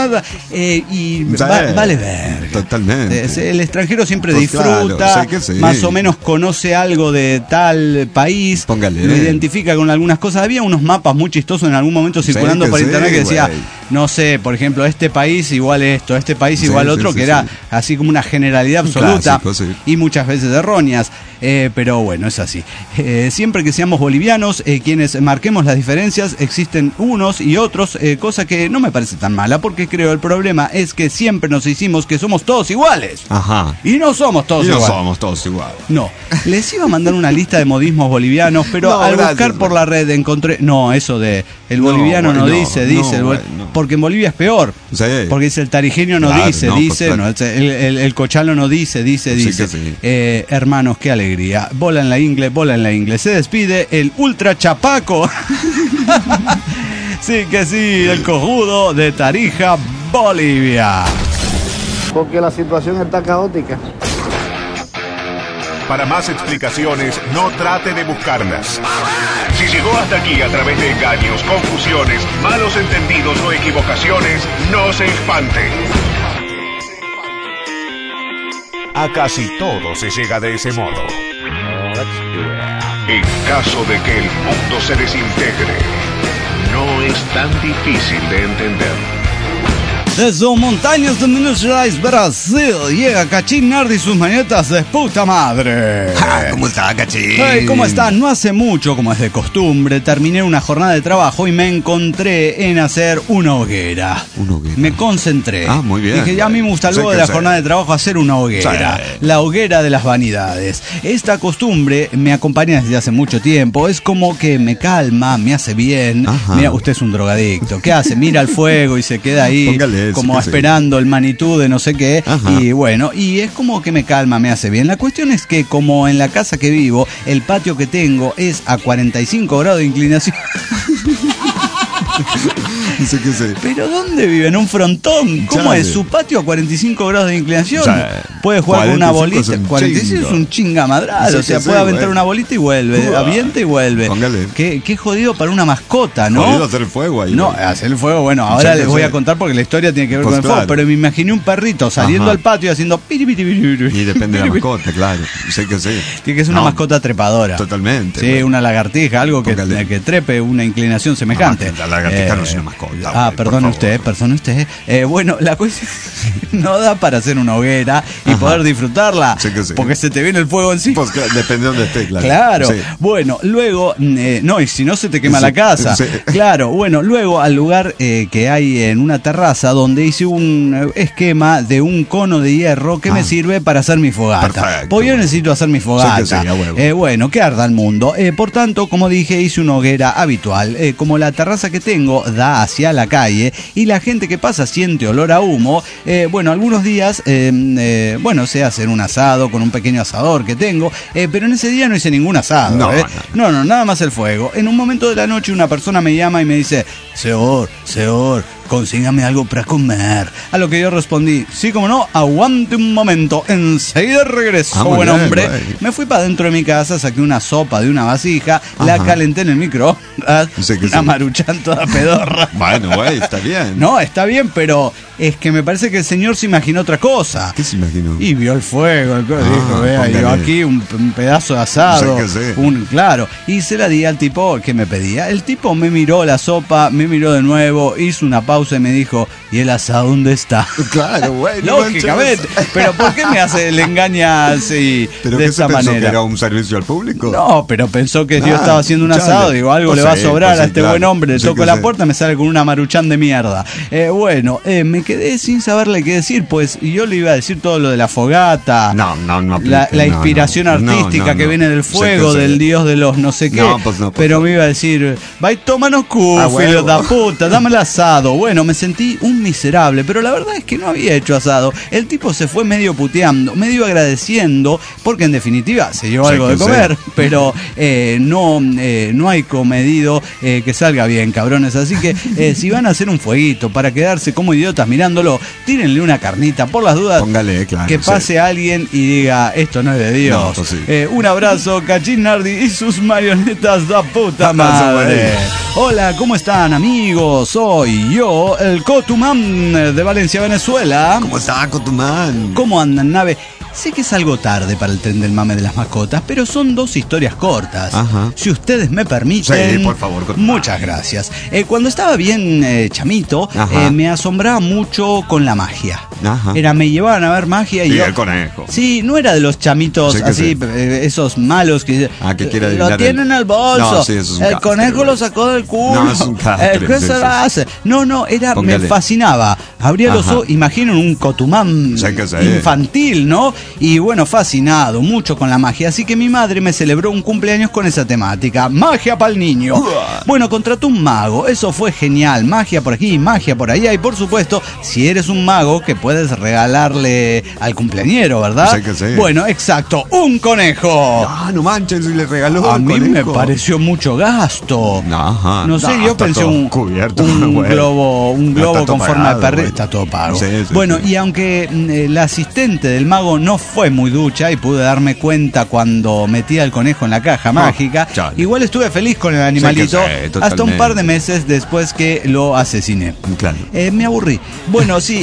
Speaker 2: vale verga.
Speaker 3: Totalmente.
Speaker 2: El extranjero siempre disfruta, más o menos conoce algo de tal país, lo identifica con algunas cosas. Había unos mapas muy chistosos en algún momento circulando por internet que decía, no sé, por ejemplo, este país igual esto, este país igual otro, que era así como una generalidad absoluta, y muchas veces erróneas. Pero bueno, es así. Siempre que seamos bolivianos, quienes marquemos las diferencias, existen unos y otros, cosa que no me parece tan mala, porque creo el problema es que siempre nos hicimos que somos todos iguales. Y no somos todos iguales. No, les iba a mandar una lista de modismos bolivianos, pero al buscar por la red encontré, eso de el boliviano porque en Bolivia es peor, porque dice el tarijeño dice, el cochalo no dice. Hermanos, qué alegría. Bola en la ingle. Se despide el ultra chapaco. Sí, el cojudo de Tarija, Bolivia.
Speaker 7: Porque la situación está caótica.
Speaker 1: Para más explicaciones, no trate de buscarlas. Si llegó hasta aquí a través de engaños, confusiones, malos entendidos o equivocaciones, no se espante. A casi todo se llega de ese modo. En caso de que el mundo se desintegre, no es tan difícil de entender.
Speaker 2: Desde montañas de Minas Gerais, Brasil, llega Cachín Nardi y sus mañetas de puta madre.
Speaker 3: ¿Cómo está, Cachín?
Speaker 2: Hey, ¿cómo están? No hace mucho, como es de costumbre, terminé una jornada de trabajo y me encontré en hacer una hoguera.
Speaker 3: ¿Una hoguera?
Speaker 2: Me concentré.
Speaker 3: Muy bien.
Speaker 2: Dije, ya a mí me gusta luego de la jornada de trabajo hacer una hoguera. Sí. La hoguera de las vanidades. Esta costumbre me acompaña desde hace mucho tiempo. Es como que me calma, me hace bien. Ajá. Mira, usted es un drogadicto. ¿Qué hace? Mira el fuego y se queda ahí.
Speaker 3: Póngale
Speaker 2: como esperando el Manitou de no sé qué. Ajá. Y bueno, y es como que me calma, me hace bien. La cuestión es que como en la casa que vivo, el patio que tengo es a 45 grados de inclinación.
Speaker 3: No sé qué sé.
Speaker 2: ¿Pero dónde vive? ¿En un frontón? ¿Cómo es? ¿Su patio a 45 grados de inclinación? Puede jugar con una bolita. 45 es un chingamadral. O sea, puede aventar una bolita y vuelve. Avienta y vuelve.
Speaker 3: Póngale.
Speaker 2: Qué jodido para una mascota, ¿no?
Speaker 3: Jodido hacer el fuego ahí.
Speaker 2: No, hacer el fuego, bueno, ahora les voy a contar porque la historia tiene que ver con el fuego. Pero me imaginé un perrito saliendo al patio y haciendo piri, piri, piri, piri.
Speaker 3: Y depende de la mascota, claro. Sé que sí.
Speaker 2: Tiene que ser una mascota trepadora.
Speaker 3: Totalmente.
Speaker 2: Sí, una lagartija, algo que trepe una inclinación semejante.
Speaker 3: La lagartija no es una mascota.
Speaker 2: Perdone usted. Bueno, la cuestión no da para hacer una hoguera y poder disfrutarla.
Speaker 3: Sí que sí.
Speaker 2: Porque se te viene el fuego encima.
Speaker 3: Pues depende de donde esté, claro.
Speaker 2: Claro.
Speaker 3: Sí.
Speaker 2: Bueno, luego, no, y si no se te quema la casa.
Speaker 3: Sí.
Speaker 2: Claro, bueno, luego al lugar que hay en una terraza donde hice un esquema de un cono de hierro que me sirve para hacer mi fogata.
Speaker 3: Perfecto.
Speaker 2: Pues yo necesito hacer mi fogata.
Speaker 3: Sí,
Speaker 2: bueno, que arda el mundo. Por tanto, como dije, hice una hoguera habitual. Como la terraza que tengo da hacia la calle y la gente que pasa siente olor a humo, bueno, algunos días, sé hacer un asado con un pequeño asador que tengo, pero en ese día no hice ningún asado. No, nada más el fuego. En un momento de la noche una persona me llama y me dice, Señor, consígame algo para comer. A lo que yo respondí, sí, como no, aguante un momento, enseguida regreso, buen hombre. Me fui para dentro de mi casa, saqué una sopa de una vasija, la calenté en el microondas, una Maruchan toda pedorra.
Speaker 3: Bueno, güey, está bien.
Speaker 2: No, está bien, pero es que me parece que el señor se imaginó otra cosa.
Speaker 3: ¿Qué se imaginó?
Speaker 2: Y vio el fuego, dijo, vea, yo aquí un pedazo de asado, claro, y se la di al tipo que me pedía. El tipo me miró la sopa, me miró de nuevo, hizo una pausa y me dijo, ¿y el asado dónde está?
Speaker 3: Claro, güey.
Speaker 2: Lógicamente. Pero ¿por qué me le engaña así,
Speaker 3: ¿pero
Speaker 2: de
Speaker 3: qué
Speaker 2: esa
Speaker 3: se
Speaker 2: manera?
Speaker 3: Pensó que era un servicio al público?
Speaker 2: No, pero pensó que yo estaba haciendo un asado. Digo, algo le va a sobrar a este buen hombre. Le toco la puerta, me sale con una Maruchan de mierda. Me quedé sin saberle qué decir, pues yo le iba a decir todo lo de la fogata.
Speaker 3: No.
Speaker 2: La inspiración artística que viene del fuego, del dios de los no sé qué. Pero me iba a decir, va y tómanos filho da puta, dame el asado. Bueno, me sentí un miserable, pero la verdad es que no había hecho asado. El tipo se fue medio puteando, medio agradeciendo, porque en definitiva se llevó algo de comer, pero no hay comedido que salga bien, cabrones. Así que si van a hacer un fueguito para quedarse como idiotas mirándolo, tírenle una carnita por las dudas.
Speaker 3: Póngale, claro,
Speaker 2: que pase alguien y diga, esto no es de Dios. Un abrazo, Cachín Nardi y sus marionetas da puta madre. Hola, ¿cómo están, amigos? Soy yo, el Cotumán de Valencia, Venezuela.
Speaker 3: ¿Cómo está, Cotumán?
Speaker 2: ¿Cómo andan, nave? Sé que es algo tarde para el tren del mame de las mascotas, pero son dos historias cortas. Si ustedes me permiten.
Speaker 3: Sí, por favor, Cotumán.
Speaker 2: Muchas gracias. Cuando estaba bien chamito, me asombraba mucho con la magia. Me llevaban a ver magia y yo,
Speaker 3: el conejo.
Speaker 2: Sí, no era de los chamitos así, esos malos que
Speaker 3: quiere
Speaker 2: lo tienen en el bolso.
Speaker 3: No, sí, eso es un
Speaker 2: el conejo lo sacó del culo.
Speaker 3: No, es un castre.
Speaker 2: ¿Qué se lo hace? No, me fascinaba. Abría los ojos, imagino un Cotumán infantil, ¿no? Y bueno, fascinado, mucho con la magia. Así que mi madre me celebró un cumpleaños con esa temática. Magia para el niño. Bueno, contrató un mago. Eso fue genial. Magia por aquí, magia por allá. Y por supuesto, si eres un mago que puede puedes regalarle al cumpleañero, ¿verdad?
Speaker 3: Sí que sí.
Speaker 2: Bueno, exacto, un conejo.
Speaker 3: No manches, y le regaló
Speaker 2: a mí conejo. Me pareció mucho gasto.
Speaker 3: Ajá.
Speaker 2: No sé, yo pensé un globo con forma de perrito. Está todo pago. Bueno, y aunque la asistente del mago no fue muy ducha y pude darme cuenta cuando metía el conejo en la caja mágica, igual estuve feliz con el animalito hasta un par de meses después que lo asesiné.
Speaker 3: Claro.
Speaker 2: Me aburrí. Bueno, sí,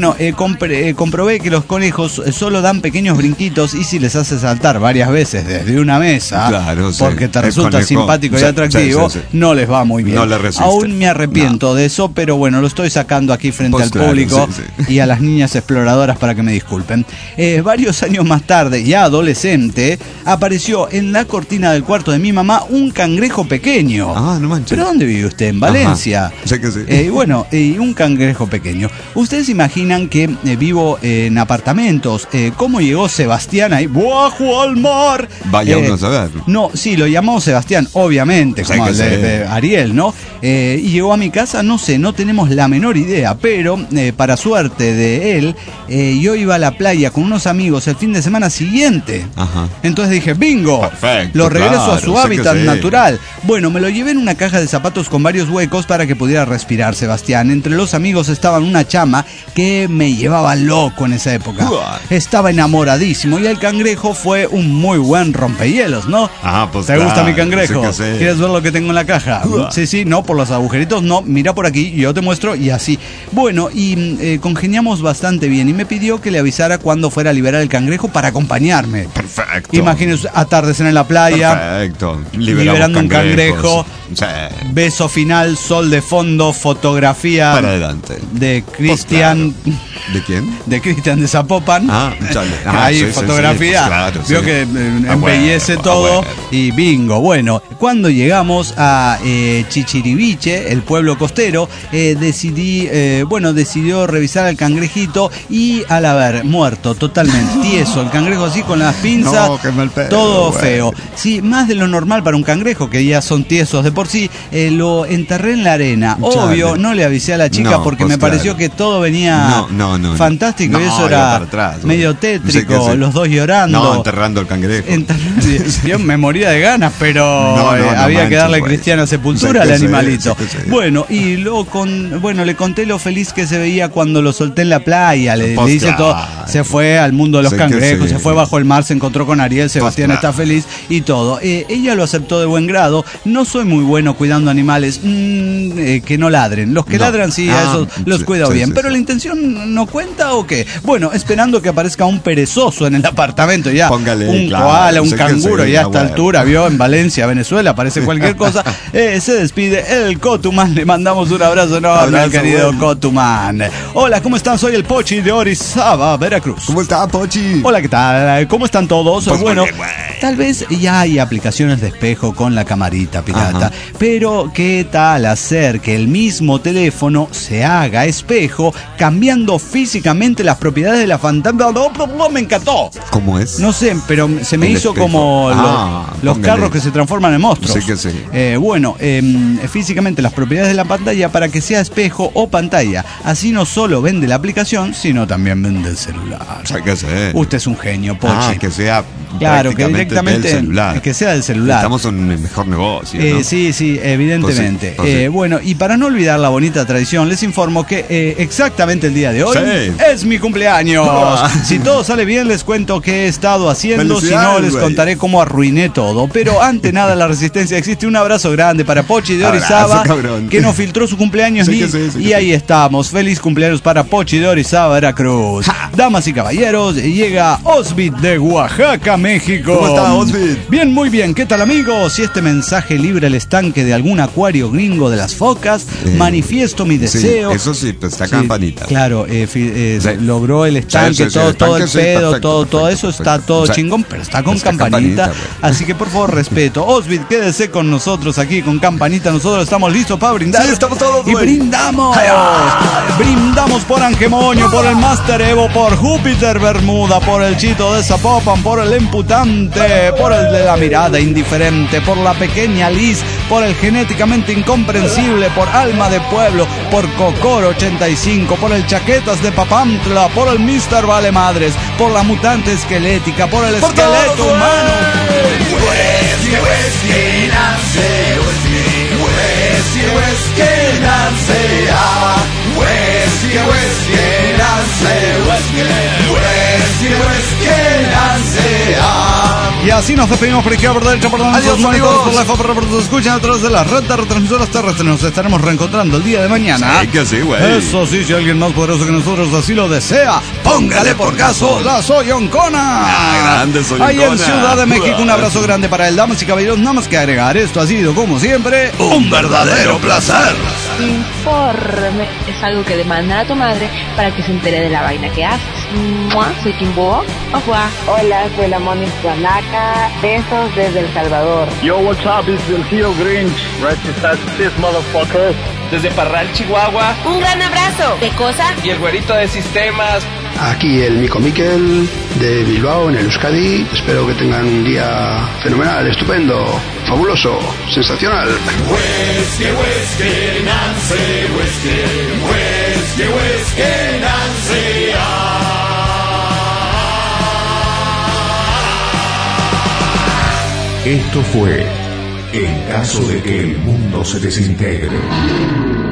Speaker 2: comprobé que los conejos solo dan pequeños brinquitos y si les hace saltar varias veces desde una mesa, porque te resulta simpático y atractivo, no les va muy bien.
Speaker 3: No le resiste.
Speaker 2: Aún me arrepiento de eso, pero bueno, lo estoy sacando aquí frente al público y a las niñas exploradoras para que me disculpen. Varios años más tarde, ya adolescente, apareció en la cortina del cuarto de mi mamá un cangrejo pequeño.
Speaker 3: No manches.
Speaker 2: ¿Pero dónde vive usted? ¿En Valencia?
Speaker 3: Sé que sí.
Speaker 2: Bueno, un cangrejo pequeño. ¿Ustedes imaginan que vivo en apartamentos? ¿Cómo llegó Sebastián ahí bajo al mar?
Speaker 3: Vaya uno a saber.
Speaker 2: No, sí, lo llamó Sebastián, obviamente, como el de Ariel, ¿no? Y llegó a mi casa, no sé, no tenemos la menor idea, pero para suerte de él, yo iba a la playa con unos amigos el fin de semana siguiente. Entonces dije, bingo, perfecto, lo regreso a su hábitat natural. Bueno, me lo llevé en una caja de zapatos con varios huecos para que pudiera respirar Sebastián. Entre los amigos estaban una chama que me llevaba loco en esa época. Estaba enamoradísimo y el cangrejo fue un muy buen rompehielos, ¿no?
Speaker 3: Pues
Speaker 2: ¿te gusta mi cangrejo? ¿Quieres ver lo que tengo en la caja? Sí, no, por los agujeritos, no, mira por aquí, yo te muestro y así. Bueno, y congeniamos bastante bien y me pidió que le avisara cuando fuera a liberar el cangrejo para acompañarme.
Speaker 3: Perfecto.
Speaker 2: Imagínense atardecer en la playa.
Speaker 3: Perfecto.
Speaker 2: Liberando un cangrejo. Beso final, sol de fondo, fotografía.
Speaker 3: Para adelante.
Speaker 2: De Cristian.
Speaker 3: ¿De quién?
Speaker 2: De Cristian de Zapopan. Ahí fotografía. Vio que embellece todo y bingo. Bueno, cuando llegamos a Chichiriviche, el pueblo costero, decidió revisar al cangrejito y al haber muerto totalmente tieso, el cangrejo así con las pinzas, todo feo. Sí, más de lo normal para un cangrejo, que ya son tiesos de por sí, lo enterré en la arena. Obvio, no le avisé a la chica porque me pareció que todo venía fantástico y eso era medio tétrico, los dos llorando.
Speaker 3: No, enterrando el cangrejo.
Speaker 2: Yo me moría de ganas, pero había que darle cristiana sepultura al animalito. Bueno, y luego le conté lo feliz que se veía cuando lo solté en la playa. Le dice todo, se fue al mundo de los cangrejos, se fue bajo el mar, se encontró con Ariel, Sebastián está feliz y todo. Ella lo aceptó de buen grado. No soy muy bueno cuidando animales que no ladren. Los que ladran sí, a esos los cuido bien. Pero la intención no cuenta o qué. Bueno, esperando que aparezca un perezoso en el apartamento ya.
Speaker 3: Póngale,
Speaker 2: un koala, un canguro, ya a esta altura, vio en Valencia, Venezuela, aparece cualquier cosa. Se despide el Cotuman. Le mandamos un abrazo enorme al querido Cotuman. Hola, ¿cómo están? Soy el Pochi de Orizaba, Veracruz.
Speaker 3: ¿Cómo está, Pochi?
Speaker 2: Hola, ¿qué tal? ¿Cómo están todos? Pues bueno, tal vez ya hay aplicaciones de espejo con la camarita pirata, pero ¿qué tal hacer que el mismo teléfono se haga espejo cambiando físicamente las propiedades de la fantasma? No, me encantó.
Speaker 3: ¿Cómo es?
Speaker 2: No sé, pero se me hizo espejo. Como los carros que se transforman en monstruos.
Speaker 3: Sí que sí.
Speaker 2: Físicamente las propiedades de la pantalla para que sea espejo o pantalla. Así no solo vende la aplicación, sino también vende el celular.
Speaker 3: Sí que sí.
Speaker 2: Usted es un genio, Pochi.
Speaker 3: Que sea
Speaker 2: que directamente del celular. Que sea del celular.
Speaker 3: Estamos en el mejor negocio, ¿no?
Speaker 2: Sí, evidentemente. Bueno, y para no olvidar la bonita tradición, les informo que exactamente el día de hoy es mi cumpleaños. Si todo sale bien, les cuento qué he estado haciendo. Si no, les contaré cómo arruiné todo. Pero ante nada, la resistencia existe. Un abrazo grande para Pochi de Orizaba, que nos filtró su cumpleaños. Y ahí estamos. Feliz cumpleaños para Pochi de Orizaba, Veracruz. Damas y caballeros, llega Osbit de Oaxaca, México.
Speaker 3: ¿Cómo está, Osbit?
Speaker 2: Bien, muy bien. ¿Qué tal, amigos? Si este mensaje libra el estanque de algún acuario gringo de las focas, manifiesto mi deseo.
Speaker 3: Eso sí, pues está campanita.
Speaker 2: Claro, logró el estanque, todo el pedo, todo eso está todo chingón, pero está con campanita. Así que por favor, respeto. Osvid, quédese con nosotros aquí con campanita. Nosotros estamos listos para brindar.
Speaker 3: Sí, estamos todos.
Speaker 2: Y brindamos. Brindamos por Angemoño, por el Master Evo, por Júpiter Bermuda, por el Chito de Zapopan, por el Emputante, por el de la mirada indiferente, por la pequeña Liz, por el genéticamente incomprensible, por Alma de Pueblo, por Cocoro 85, por el Chaquetas de Papantla, por el Mr. Vale Madres, por la mutante esquelética, por el esqueleto humano. Y así nos despedimos por izquierda, por derecha, por nuestros monitores, por la FA, por nos escuchan a través de la red de retransmisoras terrestres. Nos estaremos reencontrando el día de mañana.
Speaker 3: Sí, que sí, güey.
Speaker 2: Eso sí, si alguien más poderoso que nosotros así lo desea, póngale por caso la Soyoncona.
Speaker 3: Grande Soyoncona.
Speaker 2: Ahí en Ciudad de México, un abrazo grande para él. Damas y caballeros, nada más que agregar. Esto ha sido, como siempre, un verdadero placer.
Speaker 8: Informe es algo que demanda a tu madre para que se entere de la vaina que haces. Soy Kimbo.
Speaker 9: Hola, soy la Moni Guanaca. Besos desde El Salvador.
Speaker 10: Yo, what's up? It's el tío Grinch. This motherfucker.
Speaker 11: Desde Parral, Chihuahua.
Speaker 8: Un gran abrazo. ¿Qué cosa?
Speaker 11: Y el güerito de sistemas.
Speaker 6: Aquí el Mico Miquel de Bilbao, en el Euskadi. Espero que tengan un día fenomenal, estupendo, fabuloso, sensacional.
Speaker 1: Esto fue En caso de que el mundo se desintegre.